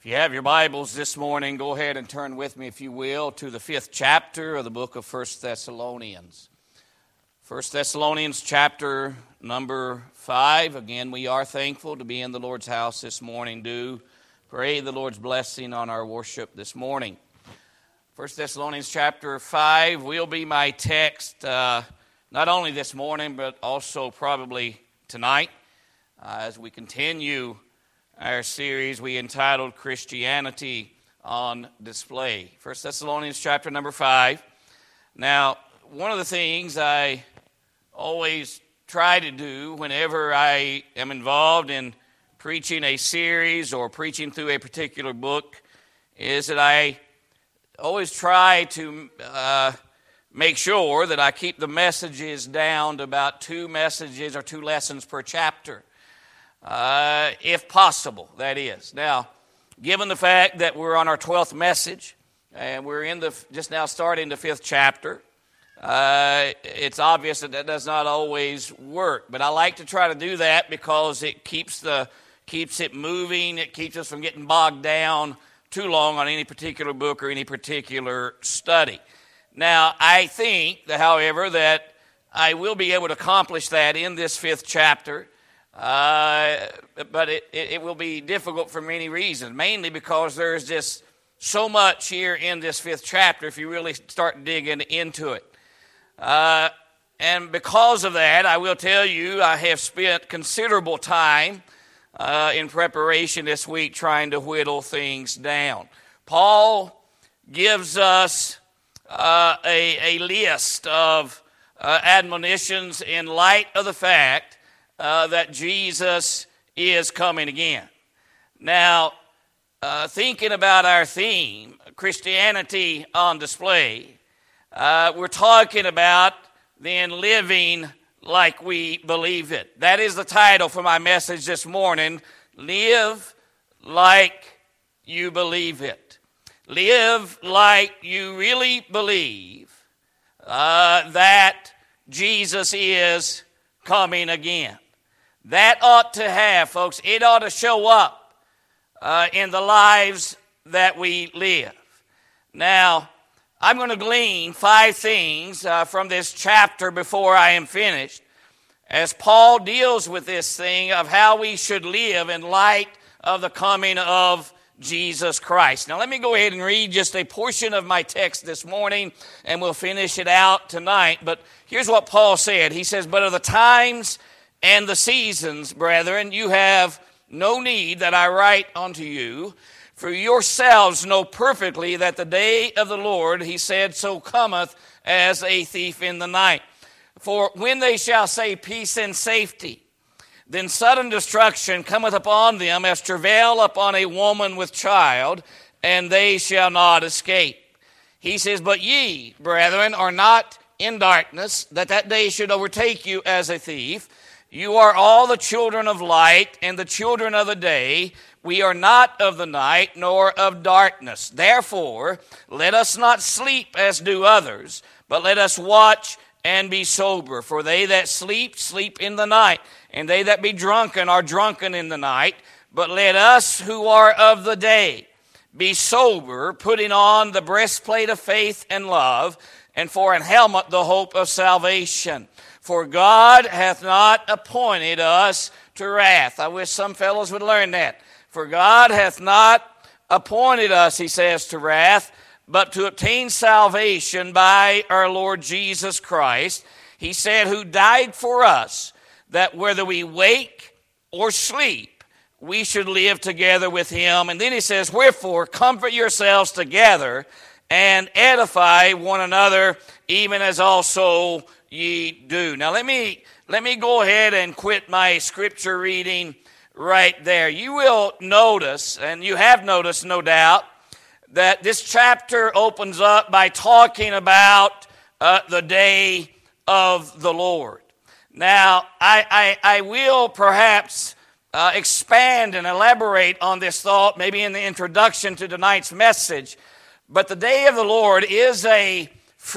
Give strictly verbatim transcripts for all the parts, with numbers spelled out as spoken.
you have your Bibles this morning, go ahead and turn with me, if you will, to the fifth chapter of the book of First Thessalonians. First Thessalonians chapter number five. Again, we are thankful to be in the Lord's house this morning. Do pray the Lord's blessing on our worship this morning. First Thessalonians chapter five will be my text uh, not only this morning, but also probably tonight uh, as we continue our series we entitled Christianity on Display. First Thessalonians chapter number five. Now, one of the things I always try to do whenever I am involved in preaching a series or preaching through a particular book is that I always try to uh, make sure that I keep the messages down to about two messages or two lessons per chapter. Uh, if possible, that is. Now, given the fact that we're on our twelfth message, and we're in the just now starting the fifth chapter, uh, it's obvious that that does not always work. But I like to try to do that because it keeps the keeps it moving. It keeps us from getting bogged down too long on any particular book or any particular study. Now, I think, that, however, that I will be able to accomplish that in this fifth chapter. Uh, but it, it, it will be difficult for many reasons, mainly because there's just so much here in this fifth chapter if you really start digging into it. Uh, and because of that, I will tell you, I have spent considerable time uh, in preparation this week trying to whittle things down. Paul gives us uh, a, a list of uh, admonitions in light of the fact Uh, that Jesus is coming again. Now, uh, thinking about our theme, Christianity on Display, uh, we're talking about then living like we believe it. That is the title for my message this morning, Live Like You Believe It. Live like you really believe uh, that Jesus is coming again. That ought to have, folks, it ought to show up uh, in the lives that we live. Now, I'm going to glean five things uh, from this chapter before I am finished, as Paul deals with this thing of how we should live in light of the coming of Jesus Christ. Now, let me go ahead and read just a portion of my text this morning, and we'll finish it out tonight. But here's what Paul said. He says, "But of the times and the seasons, brethren, you have no need that I write unto you, for yourselves know perfectly that the day of the Lord," he said, "so cometh as a thief in the night. For when they shall say peace and safety, then sudden destruction cometh upon them as travail upon a woman with child, and they shall not escape." He says, "But ye, brethren, are not in darkness, that that day should overtake you as a thief. You are all the children of light and the children of the day. We are not of the night nor of darkness. Therefore, let us not sleep as do others, but let us watch and be sober. For they that sleep, sleep in the night, and they that be drunken are drunken in the night. But let us who are of the day be sober, putting on the breastplate of faith and love, and for an helmet the hope of salvation. For God hath not appointed us to wrath." I wish some fellows would learn that. "For God hath not appointed us," he says, "to wrath, but to obtain salvation by our Lord Jesus Christ." He said, "Who died for us, that whether we wake or sleep, we should live together with him." And then he says, "Wherefore, comfort yourselves together and edify one another, even as also ye do." Now let me let me go ahead and quit my scripture reading right there. You will notice, and you have noticed no doubt, that this chapter opens up by talking about uh, the day of the Lord. Now I I, I will perhaps uh, expand and elaborate on this thought maybe in the introduction to tonight's message, but the day of the Lord is a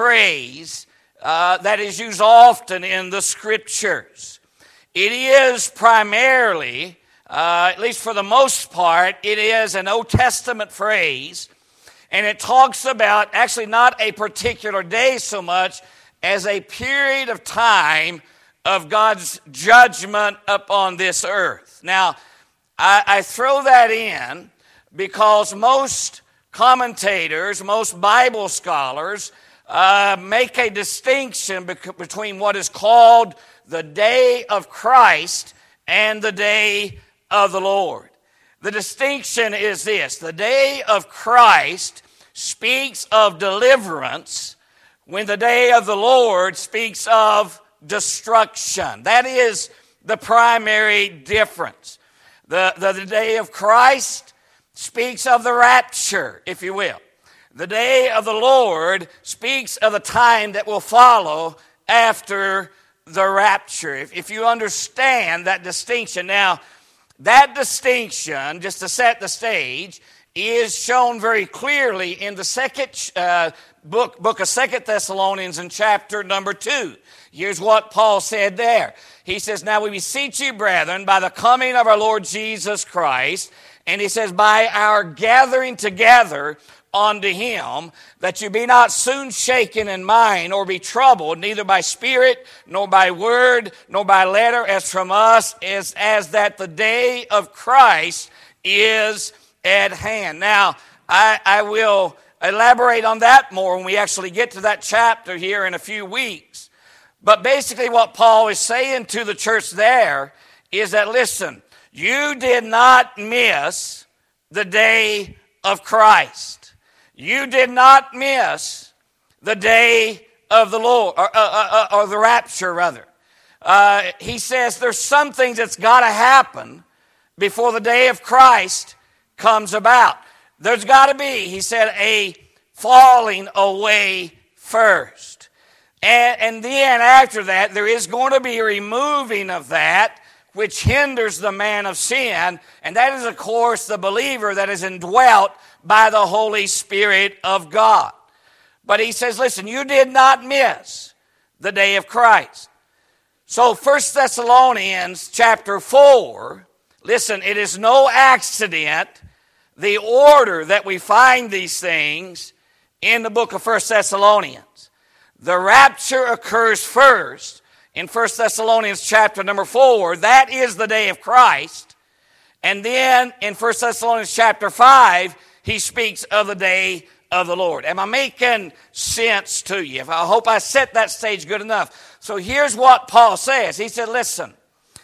phrase Uh, that is used often in the Scriptures. It is primarily Uh, at least for the most part, it is an Old Testament phrase, and it talks about actually not a particular day so much as a period of time of God's judgment upon this earth. Now, I, I throw that in because most commentators, most Bible scholars uh, make a distinction bec- between what is called the day of Christ and the day of the Lord. The distinction is this: the day of Christ speaks of deliverance, when the day of the Lord speaks of destruction. That is the primary difference. The, the, the day of Christ speaks of the rapture, if you will. The day of the Lord speaks of the time that will follow after the rapture. If, if you understand that distinction. Now, that distinction, just to set the stage, is shown very clearly in the second uh, book, book of Second Thessalonians in chapter number two. Here's what Paul said there. He says, "Now we beseech you, brethren, by the coming of our Lord Jesus Christ," and he says, "by our gathering together unto him, that you be not soon shaken in mind, or be troubled, neither by spirit, nor by word, nor by letter, as from us, as, as that the day of Christ is at hand." Now, I, I will elaborate on that more when we actually get to that chapter here in a few weeks. But basically what Paul is saying to the church there is that, listen, you did not miss the day of Christ. You did not miss the day of the Lord, or, uh, uh, or the rapture, rather. Uh, he says there's some things that's got to happen before the day of Christ comes about. There's got to be, he said, a falling away first. And, and then after that, there is going to be a removing of that which hinders the man of sin. And that is, of course, the believer that is indwelt by the Holy Spirit of God. But he says, listen, you did not miss the day of Christ. So First Thessalonians chapter four, listen, it is no accident the order that we find these things in the book of First Thessalonians. The rapture occurs first in First Thessalonians chapter number four. That is the day of Christ. And then in First Thessalonians chapter five, he speaks of the day of the Lord. Am I making sense to you? I hope I set that stage good enough. So here's what Paul says. He said, listen,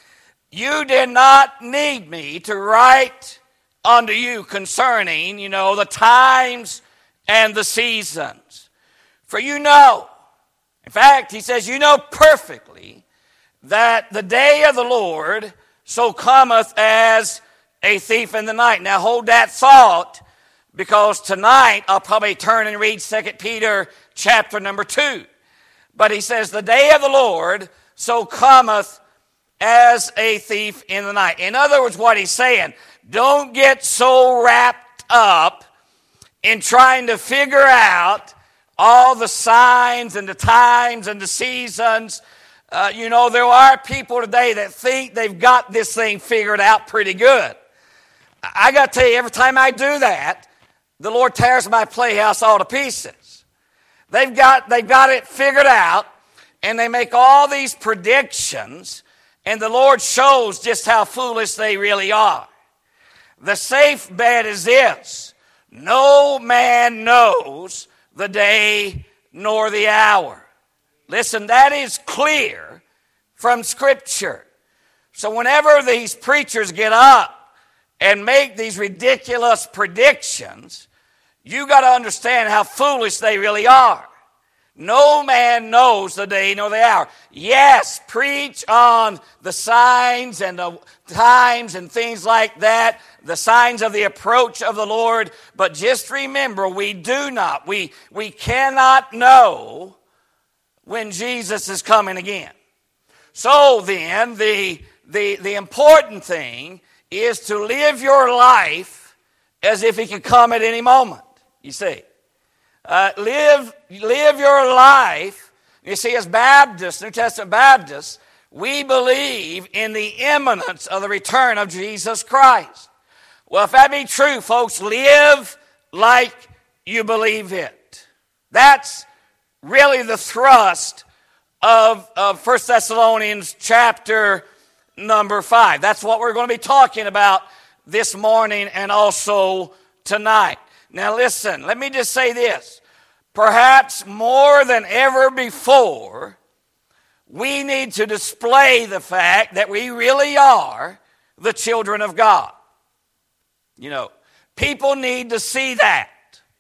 you did not need me to write unto you concerning, you know, the times and the seasons. For you know, in fact, he says, you know perfectly that the day of the Lord so cometh as a thief in the night. Now hold that thought, because tonight I'll probably turn and read Second Peter chapter number two. But he says, the day of the Lord so cometh as a thief in the night. In other words, what he's saying, don't get so wrapped up in trying to figure out all the signs and the times and the seasons. Uh, you know, there are people today that think they've got this thing figured out pretty good. I got to tell you, every time I do that, the Lord tears my playhouse all to pieces. They've got, they've got it figured out, and they make all these predictions, and the Lord shows just how foolish they really are. The safe bet is this: no man knows the day nor the hour. Listen, that is clear from Scripture. So whenever these preachers get up and make these ridiculous predictions, you got to understand how foolish they really are. No man knows the day nor the hour. Yes, preach on the signs and the times and things like that, the signs of the approach of the Lord, but just remember, we do not, we, we cannot know when Jesus is coming again. So then, the, the, the important thing is to live your life as if he could come at any moment, you see. Uh, live, live your life, you see, as Baptists, New Testament Baptists, We believe in the imminence of the return of Jesus Christ. Well, if that be true, folks, live like you believe it. That's really the thrust of, of First Thessalonians chapter number five. That's what we're going to be talking about this morning and also tonight. Now listen, let me just say this. Perhaps more than ever before, we need to display the fact that we really are the children of God. You know, people need to see that.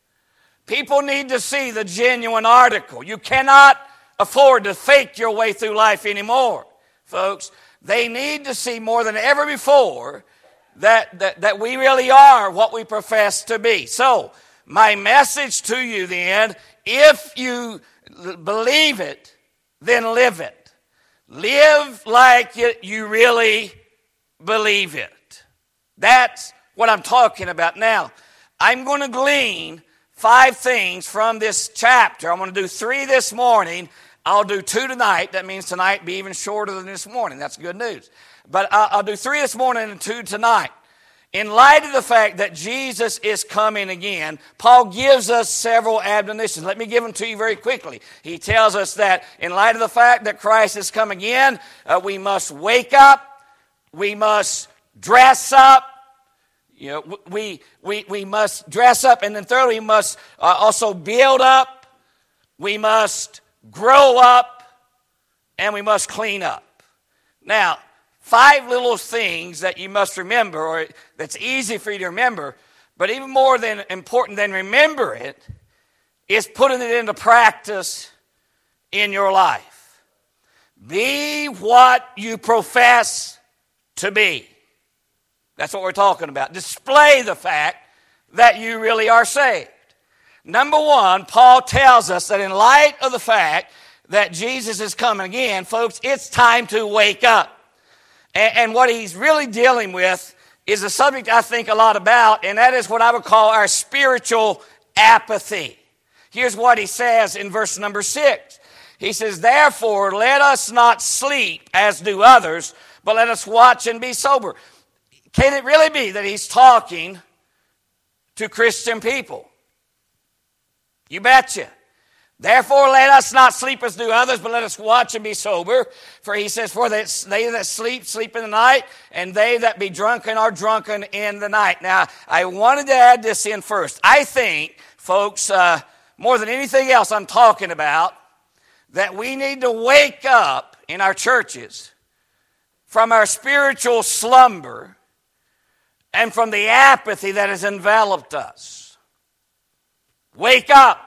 People need to see the genuine article. You cannot afford to fake your way through life anymore, folks. They need to see more than ever before that, that, that we really are what we profess to be. So, my message to you then, if you believe it, then live it. Live like you really believe it. That's what I'm talking about. Now, I'm going to glean five things from this chapter. I'm going to do three this morning. I'll do two tonight. That means tonight be even shorter than this morning. That's good news. But I'll do three this morning and two tonight. In light of the fact that Jesus is coming again, Paul gives us several admonitions. Let me give them to you very quickly. He tells us that in light of the fact that Christ has come again, uh, we must wake up, we must dress up, you know, we, we, we must dress up, and then thirdly, we must uh, also build up, we must grow up, and we must clean up. Now, five little things that you must remember, or that's easy for you to remember, but even more than important than remember it, is putting it into practice in your life. Be what you profess to be. That's what we're talking about. Display the fact that you really are saved. Number one, Paul tells us that in light of the fact that Jesus is coming again, folks, it's time to wake up. And what he's really dealing with is a subject I think a lot about, and that is what I would call our spiritual apathy. Here's what he says in verse number six. He says, therefore, let us not sleep as do others, but let us watch and be sober. Can it really be that he's talking to Christian people? You betcha. Therefore, let us not sleep as do others, but let us watch and be sober. For he says, for they that sleep, sleep in the night, and they that be drunken are drunken in the night. Now, I wanted to add this in first. I think, folks, uh, more than anything else I'm talking about, that we need to wake up in our churches from our spiritual slumber and from the apathy that has enveloped us. Wake up.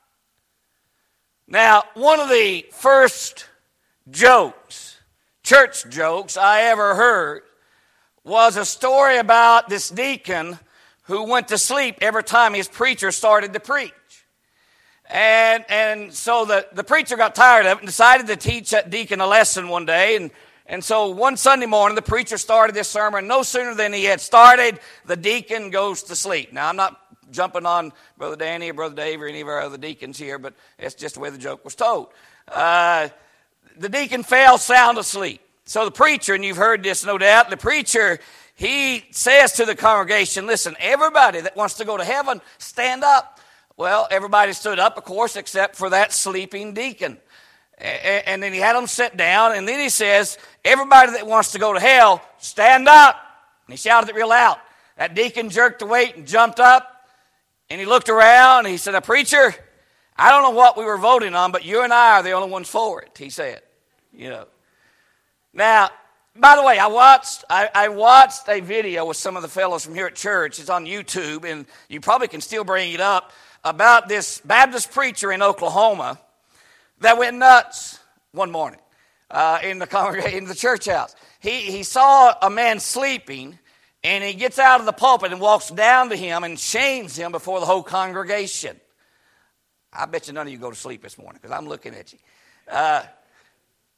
Now, one of the first jokes, church jokes I ever heard was a story about this deacon who went to sleep every time his preacher started to preach. And and so the, the preacher got tired of it and decided to teach that deacon a lesson one day. And, and so one Sunday morning, the preacher started this sermon. No sooner than he had started, the deacon goes to sleep. Now, I'm not jumping on Brother Danny or Brother Dave or any of our other deacons here, but it's just the way the joke was told. Uh, the deacon fell sound asleep. So the preacher, and you've heard this no doubt, the preacher, he says to the congregation, listen, everybody that wants to go to heaven, stand up. Well, everybody stood up, of course, except for that sleeping deacon. And then he had them sit down, and then he says, everybody that wants to go to hell, stand up. And he shouted it real loud. That deacon jerked the weight and jumped up. And he looked around and he said, now, preacher, I don't know what we were voting on, but you and I are the only ones for it, he said. You know. Now, by the way, I watched I, I watched a video with some of the fellows from here at church. It's on YouTube, and you probably can still bring it up, about this Baptist preacher in Oklahoma that went nuts one morning uh, in the congregation, in the church house. He, he saw a man sleeping, and he gets out of the pulpit and walks down to him and shames him before the whole congregation. I bet you none of you go to sleep this morning because I'm looking at you. Uh,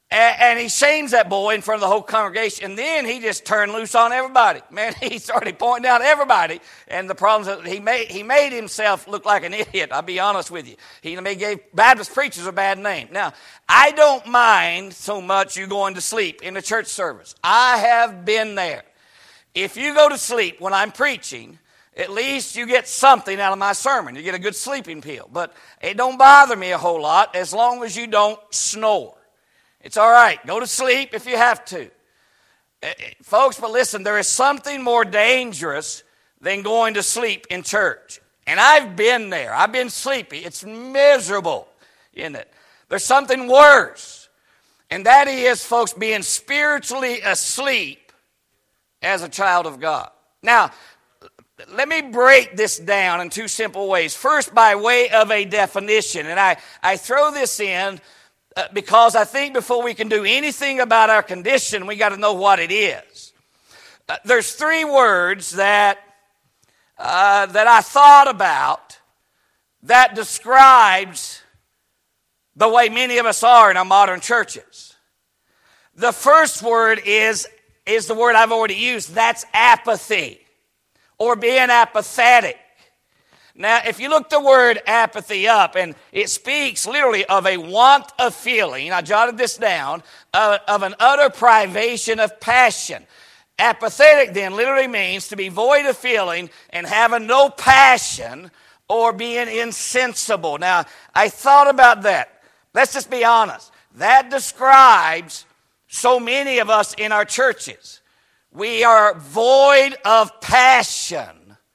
And, and he shames that boy in front of the whole congregation. And then he just turned loose on everybody. Man, he started pointing out everybody. And the problems that he made, he made himself look like an idiot. I'll be honest with you. He gave Baptist preachers a bad name. Now, I don't mind so much you going to sleep in the church service. I have been there. If you go to sleep when I'm preaching, at least you get something out of my sermon. You get a good sleeping pill. But it don't bother me a whole lot as long as you don't snore. It's all right. Go to sleep if you have to. Folks, but listen, there is something more dangerous than going to sleep in church. And I've been there. I've been sleepy. It's miserable, isn't it? There's something worse. And that is, folks, being spiritually asleep as a child of God. Now, let me break this down in two simple ways. First, by way of a definition. And I, I throw this in Uh, because I think before we can do anything about our condition, we got to know what it is. Uh, there's three words that uh, that I thought about that describes the way many of us are in our modern churches. The first word is, is the word I've already used. That's apathy, or being apathetic. Now, if you look the word apathy up, and it speaks literally of a want of feeling, I jotted this down, uh, of an utter privation of passion. Apathetic then literally means to be void of feeling and having no passion or being insensible. Now, I thought about that. Let's just be honest. That describes so many of us in our churches. We are void of passion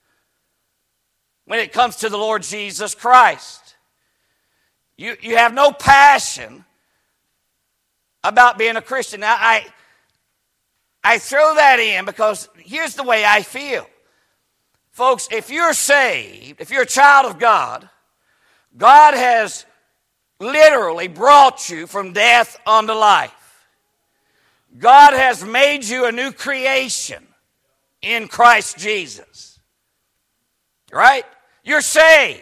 when it comes to the Lord Jesus Christ. You, you have no passion about being a Christian. Now, I, I throw that in because here's the way I feel. Folks, if you're saved, if you're a child of God, God has literally brought you from death unto life. God has made you a new creation in Christ Jesus. Right? You're saved.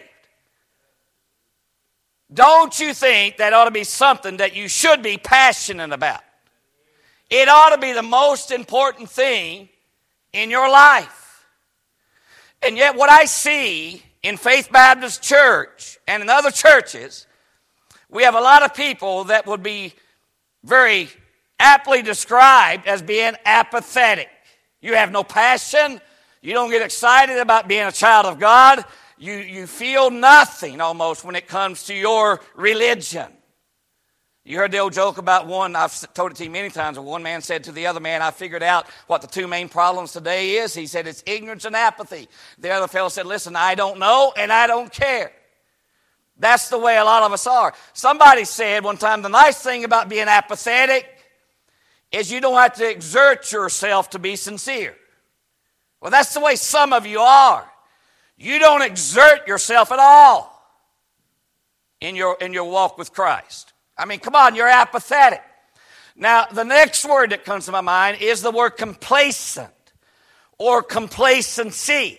Don't you think that ought to be something that you should be passionate about? It ought to be the most important thing in your life. And yet what I see in Faith Baptist Church and in other churches, we have a lot of people that would be very aptly described as being apathetic. You have no passion. You don't get excited about being a child of God. You, you feel nothing almost when it comes to your religion. You heard the old joke about one, I've told it to you many times, where one man said to the other man, I figured out what the two main problems today is. He said, it's ignorance and apathy. The other fellow said, listen, I don't know and I don't care. That's the way a lot of us are. Somebody said one time, the nice thing about being apathetic is you don't have to exert yourself to be sincere. Well, that's the way some of you are. You don't exert yourself at all in your, in your walk with Christ. I mean, come on, you're apathetic. Now, the next word that comes to my mind is the word complacent or complacency.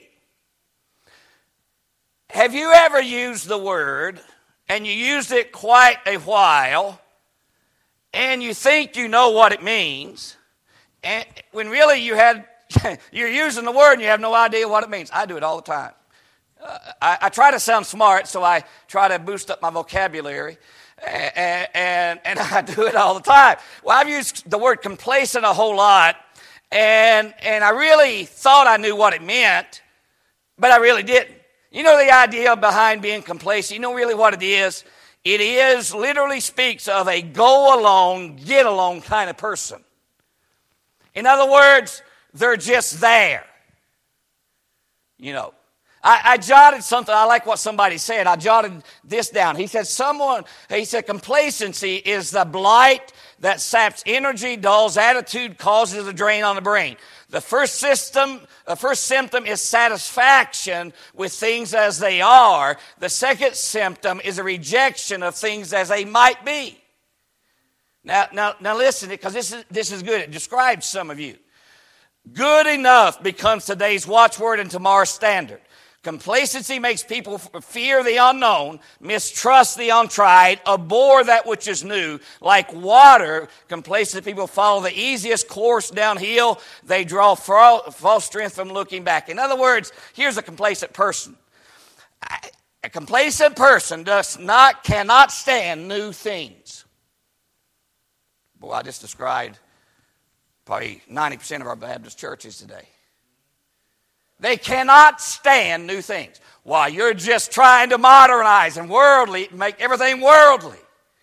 Have you ever used the word, and you used it quite a while, and you think you know what it means, and when really you had you're using the word and you have no idea what it means? I do it all the time. Uh, I, I try to sound smart, so I try to boost up my vocabulary, and, and, and I do it all the time. Well, I've used the word complacent a whole lot, and, and I really thought I knew what it meant, but I really didn't. You know the idea behind being complacent? You know really what it is? It is, literally speaks of a go-along, get-along kind of person. In other words, they're just there. You know, I, I jotted something. I like what somebody said. I jotted this down. He said, someone, he said, complacency is the blight that saps energy, dulls attitude, causes a drain on the brain. The first system, the first symptom is satisfaction with things as they are. The second symptom is a rejection of things as they might be. Now, now, now listen, because this is, this is good. It describes some of you. Good enough becomes today's watchword and tomorrow's standard. Complacency makes people fear the unknown, mistrust the untried, abhor that which is new. Like water, complacent people follow the easiest course downhill. They draw false strength from looking back. In other words, here's a complacent person. A complacent person does not, cannot stand new things. Boy, I just described probably ninety percent of our Baptist churches today. They cannot stand new things. Why? You're just trying to modernize and worldly, make everything worldly.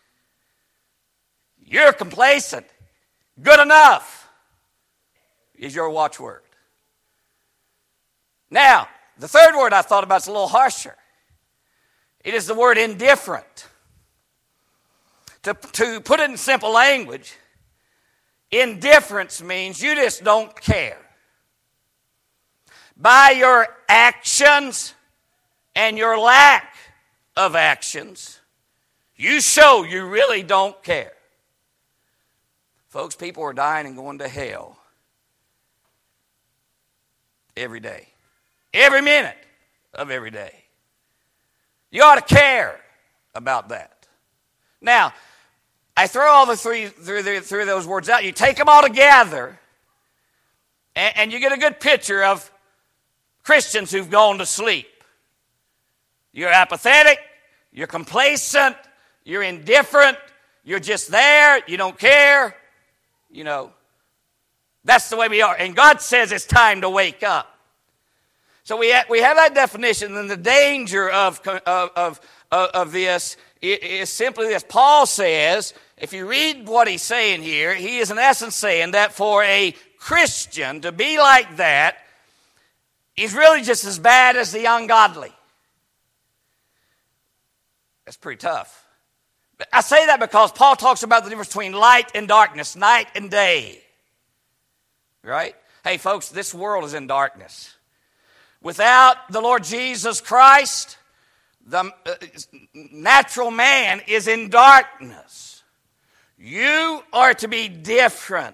You're complacent. Good enough is your watchword. Now, the third word I thought about is a little harsher. It is the word indifferent. To, to put it in simple language, indifference means you just don't care. By your actions and your lack of actions, you show you really don't care. Folks, people are dying and going to hell every day. Every minute of every day. You ought to care about that. Now, I throw all the three through, through those words out. You take them all together, and, and you get a good picture of Christians who've gone to sleep. You're apathetic, you're complacent, you're indifferent, you're just there, you don't care. You know, that's the way we are. And God says it's time to wake up. So we have, we have that definition, and the danger of, of, of, of this is simply this. Paul says, if you read what he's saying here, he is in essence saying that for a Christian to be like that, he's really just as bad as the ungodly. That's pretty tough. But I say that because Paul talks about the difference between light and darkness, night and day. Right? Hey, folks, this world is in darkness. Without the Lord Jesus Christ, the natural man is in darkness. You are to be different.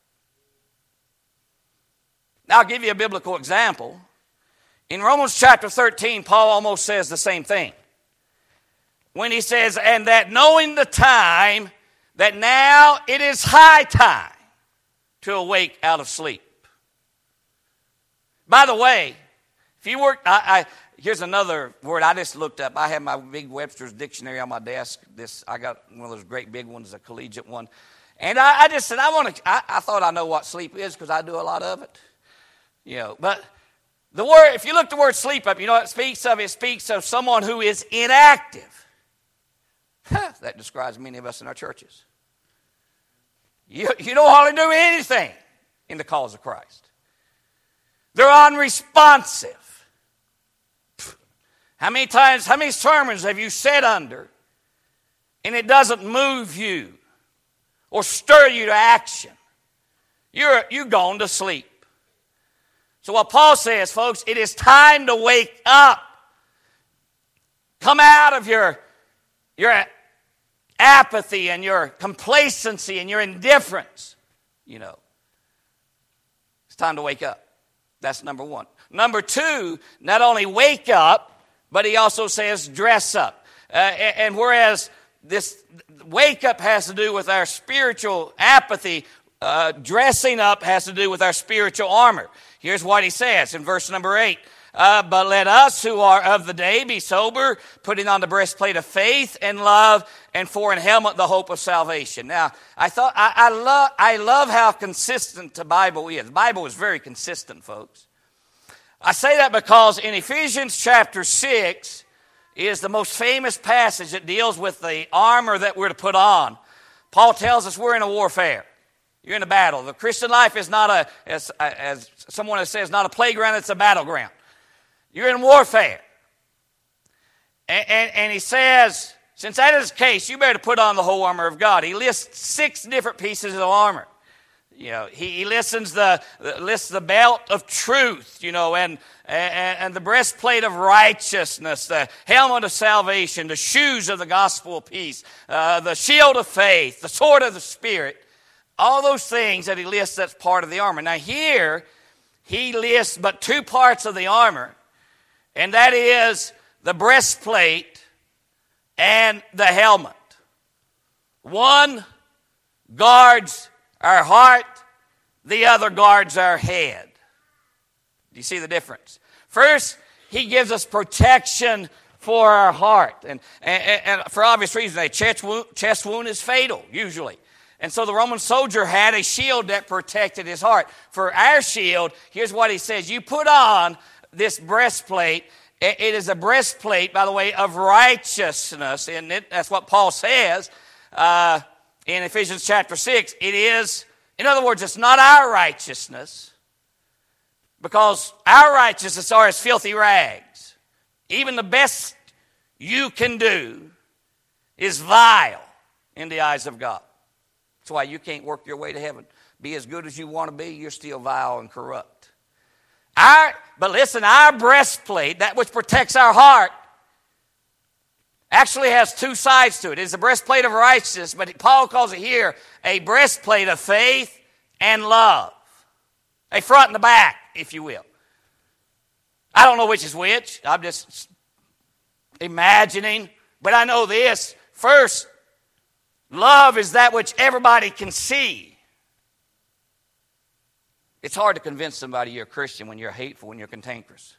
Now, I'll give you a biblical example. In Romans chapter thirteen, Paul almost says the same thing. When he says, and that knowing the time, that now it is high time to awake out of sleep. By the way, if you work, I, I, here's another word I just looked up. I have my big Webster's dictionary on my desk. This I got one of those great big ones, a collegiate one. And I, I just said, I want to, I, I thought I know what sleep is because I do a lot of it. You know, but the word, if you look the word sleep up, you know what it speaks of? It speaks of someone who is inactive. That describes many of us in our churches. You, you don't hardly do anything in the cause of Christ. They're unresponsive. How many times, how many sermons have you sat under and it doesn't move you or stir you to action? You're, you're gone to sleep. So what Paul says, folks, it is time to wake up. Come out of your, your apathy and your complacency and your indifference. You know, it's time to wake up. That's number one. Number two, not only wake up, but he also says dress up. Uh, and, and whereas this wake up has to do with our spiritual apathy, uh, dressing up has to do with our spiritual armor. Here's what he says in verse number eight. Uh, but let us who are of the day be sober, putting on the breastplate of faith and love, and for an helmet the hope of salvation. Now, I thought I, I love I love how consistent the Bible is. The Bible is very consistent, folks. I say that because in Ephesians chapter six is the most famous passage that deals with the armor that we're to put on. Paul tells us we're in a warfare. You're in a battle. The Christian life is not a, as, as someone has said, it's not a playground, it's a battleground. You're in warfare. And, and, and he says, since that is the case, you better put on the whole armor of God. He lists six different pieces of armor. You know, he, he listens the lists the belt of truth, you know, and, and and the breastplate of righteousness, the helmet of salvation, the shoes of the gospel of peace, uh, the shield of faith, the sword of the Spirit. All those things that he lists, that's part of the armor. Now here, he lists but two parts of the armor. and that is the breastplate and the helmet. One guards our heart, the other guards our head. Do you see the difference? First, he gives us protection for our heart. And, and, and for obvious reasons, a chest wound, chest wound is fatal, usually. And so the Roman soldier had a shield that protected his heart. For our shield, here's what he says. You put on this breastplate. It is a breastplate, by the way, of righteousness. And it, that's what Paul says uh, in Ephesians chapter six. It is, in other words, it's not our righteousness, because our righteousness are as filthy rags. Even the best you can do is vile in the eyes of God. That's why you can't work your way to heaven. Be as good as you want to be, you're still vile and corrupt. Our, but listen, our breastplate, that which protects our heart, actually has two sides to it. It's a breastplate of righteousness, but Paul calls it here a breastplate of faith and love. A front and the back, if you will. I don't know which is which. I'm just imagining. But I know this. First, love is that which everybody can see. It's hard to convince somebody you're a Christian when you're hateful, when you're cantankerous.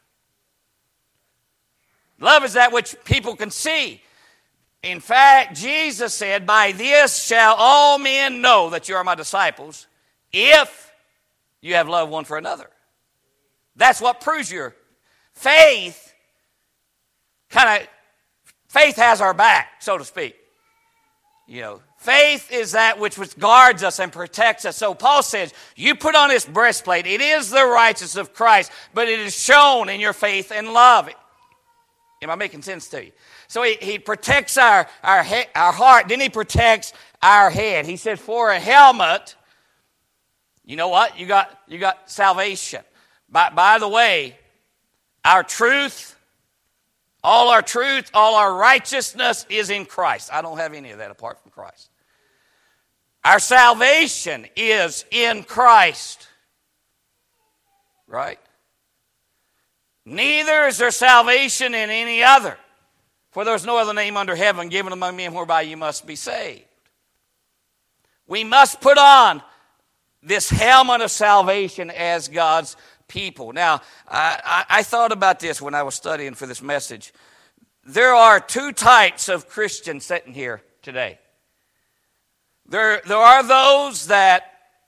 Love is that which people can see. In fact, Jesus said, by this shall all men know that you are my disciples, if you have love one for another. That's what proves your faith. Kind of, faith has our back, so to speak. You know, faith is that which, which guards us and protects us. So Paul says, you put on this breastplate. It is the righteousness of Christ, but it is shown in your faith and love. Am I making sense to you? So he, he protects our, our, he, our heart, then he protects our head. He said, for a helmet, you know what? You got, you got salvation. By, by the way, our truth, all our truth, all our righteousness is in Christ. I don't have any of that apart from Christ. Our salvation is in Christ. Right? Neither is there salvation in any other. For there is no other name under heaven given among men whereby you must be saved. We must put on this helmet of salvation as God's people. Now, I, I, I thought about this when I was studying for this message. There are two types of Christians sitting here today. There, there are those that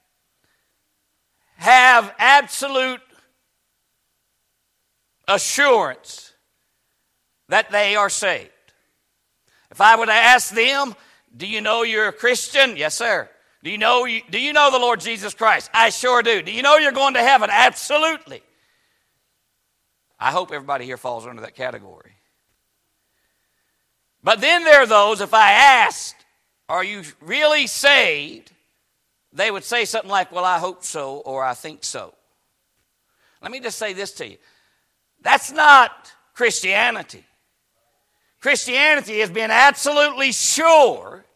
have absolute assurance that they are saved. If I were to ask them, do you know you're a Christian? Yes, sir. Do you know you, do you know the Lord Jesus Christ? I sure do. Do you know you're going to heaven? Absolutely. I hope everybody here falls under that category. But then there are those, if I asked, are you really saved? They would say something like, well, I hope so, or I think so. Let me just say this to you. That's not Christianity. Christianity is being absolutely sure,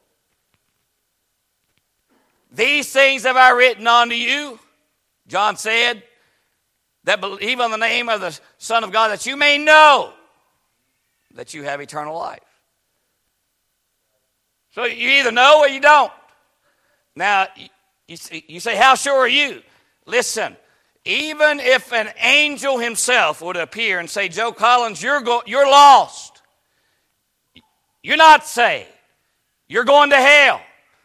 these things have I written unto you, John said, that believe on the name of the Son of God, that you may know that you have eternal life. So you either know or you don't. Now, you, you say, how sure are you? Listen, even if an angel himself would appear and say, Joe Collins, you're, go- you're lost. You're not saved. You're going to hell.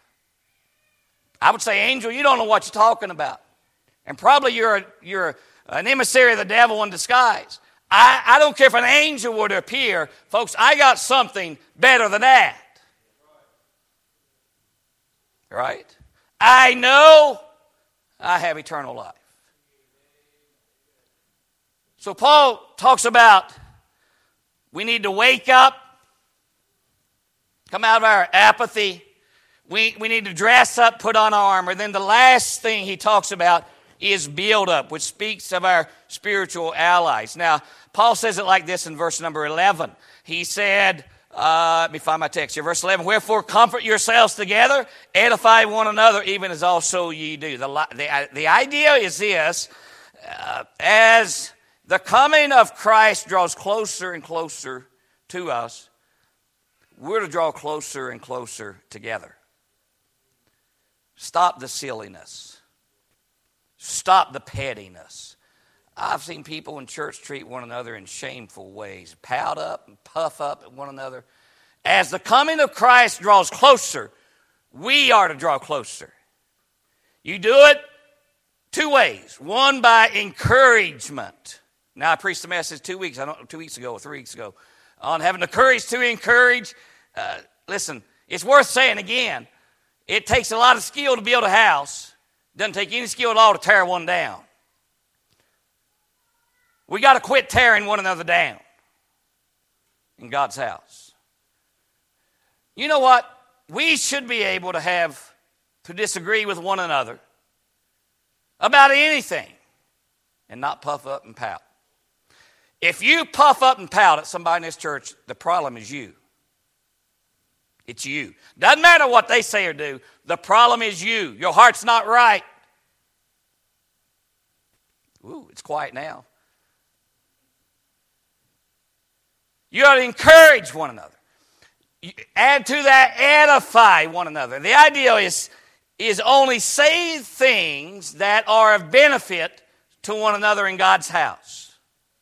I would say, angel, you don't know what you're talking about. And probably you're, a, you're an emissary of the devil in disguise. I, I don't care if an angel would appear. Folks, I got something better than that. Right? I know I have eternal life. So Paul talks about we need to wake up, come out of our apathy. We, we need to dress up, put on armor. Then the last thing he talks about is build up, which speaks of our spiritual allies. Now, Paul says it like this in verse number eleven. He said, uh, let me find my text here, verse eleven, wherefore comfort yourselves together, edify one another, even as also ye do. The, the, the idea is this, uh, as the coming of Christ draws closer and closer to us, we're to draw closer and closer together. Stop the silliness. Stop the pettiness. I've seen people in church treat one another in shameful ways, pout up and puff up at one another. As the coming of Christ draws closer, we are to draw closer. You do it two ways. One, by encouragement. Now, I preached a message two weeks, I don't, two weeks ago or three weeks ago on having the courage to encourage. Uh, listen, it's worth saying again. It takes a lot of skill to build a house. It doesn't take any skill at all to tear one down. We got to quit tearing one another down in God's house. You know what? We should be able to have, to disagree with one another about anything and not puff up and pout. If you puff up and pout at somebody in this church, the problem is you. It's you. Doesn't matter what they say or do. The problem is you. Your heart's not right. Ooh, it's quiet now. You ought to encourage one another. Add to that, edify one another. The idea is, is only say things that are of benefit to one another in God's house.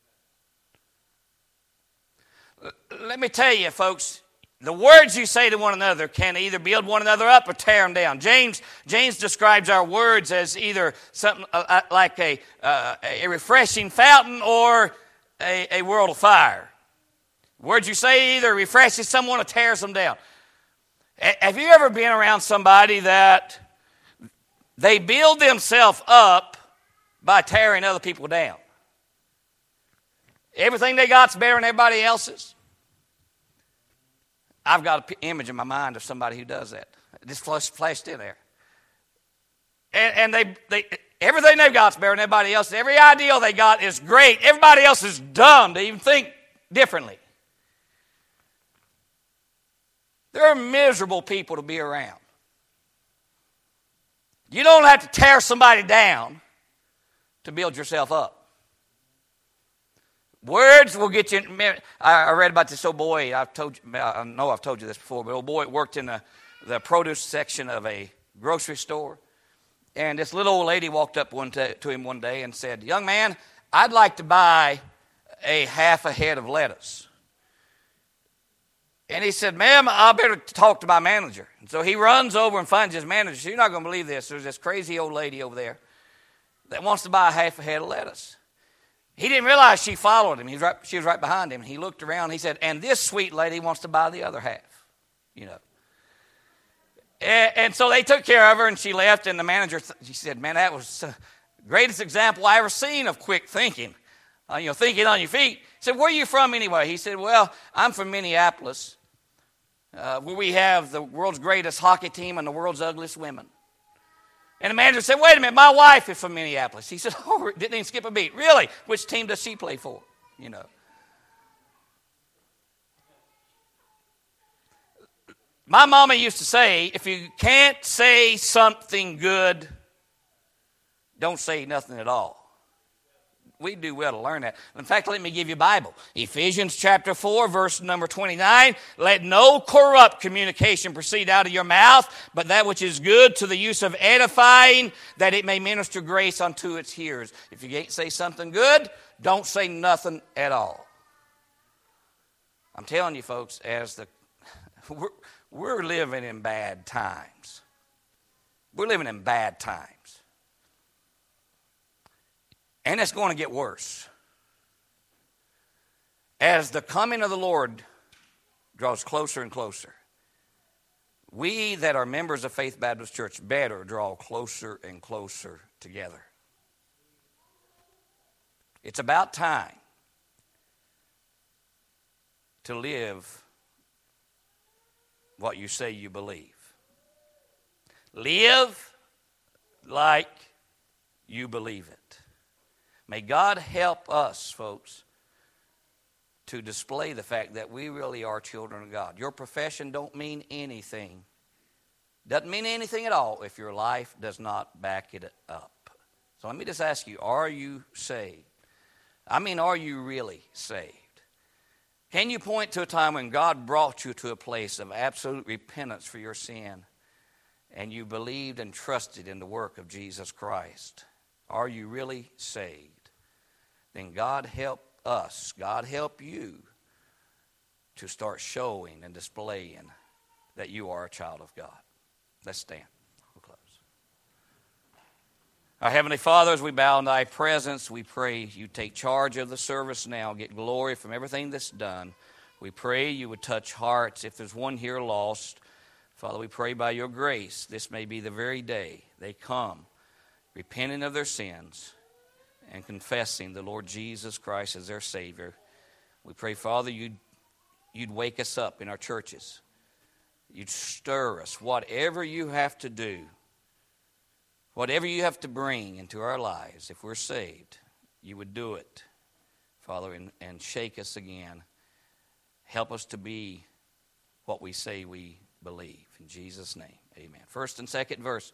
Let me tell you, folks, the words you say to one another can either build one another up or tear them down. James, James describes our words as either something like a, uh, a refreshing fountain or a, a world of fire. Words you say either refreshes someone or tears them down. Have you ever been around somebody that they build themselves up by tearing other people down? Everything they got's better than everybody else's. I've got an image in my mind of somebody who does that. It just flashed in there. And, and they, they, everything they've got's better than everybody else. Every ideal they got is great. Everybody else is dumb to even think differently. They're miserable people to be around. You don't have to tear somebody down to build yourself up. Words will get you. I read about this old boy. I've told you. I know I've told you this before, but old boy worked in the, the produce section of a grocery store, and this little old lady walked up one to, to him one day and said, "Young man, I'd like to buy a half a head of lettuce." And he said, "Ma'am, I better talk to my manager." And so he runs over and finds his manager. So you're not going to believe this. There's this crazy old lady over there that wants to buy a half a head of lettuce. He didn't realize she followed him. He was right, she was right behind him. He looked around. He said, "And this sweet lady wants to buy the other half." You know. And, and so they took care of her, and she left. And the manager, she said, "Man, that was the greatest example I ever seen of quick thinking. Uh, you know, thinking on your feet." He said, "Where are you from anyway?" He said, "Well, I'm from Minneapolis, uh, where we have the world's greatest hockey team and the world's ugliest women." And the manager said, "Wait a minute, my wife is from Minneapolis." He said, "Oh, didn't even skip a beat." "Really? Which team does she play for?" You know. My mama used to say, if you can't say something good, don't say nothing at all. We do well to learn that. In fact, let me give you a Bible. Ephesians chapter four, verse number twenty-nine. "Let no corrupt communication proceed out of your mouth, but that which is good to the use of edifying, that it may minister grace unto its hearers." If you can't say something good, don't say nothing at all. I'm telling you, folks, as the we're, we're living in bad times. We're living in bad times. And it's going to get worse. As the coming of the Lord draws closer and closer, we that are members of Faith Baptist Church better draw closer and closer together. It's about time to live what you say you believe. Live like you believe it. May God help us, folks, to display the fact that we really are children of God. Your profession don't mean anything. Doesn't mean anything at all if your life does not back it up. So let me just ask you, are you saved? I mean, are you really saved? Can you point to a time when God brought you to a place of absolute repentance for your sin and you believed and trusted in the work of Jesus Christ? Are you really saved? Then God help us, God help you to start showing and displaying that you are a child of God. Let's stand. We'll close. Our Heavenly Father, as we bow in Thy presence, we pray You take charge of the service now. Get glory from everything that's done. We pray You would touch hearts. If there's one here lost, Father, we pray by Your grace, this may be the very day they come, repenting of their sins and confessing the Lord Jesus Christ as their Savior. We pray, Father, You'd, you'd wake us up in our churches. You'd stir us. Whatever You have to do, whatever You have to bring into our lives, if we're saved, You would do it, Father, and, and shake us again. Help us to be what we say we believe. In Jesus' name, amen. First and second verse.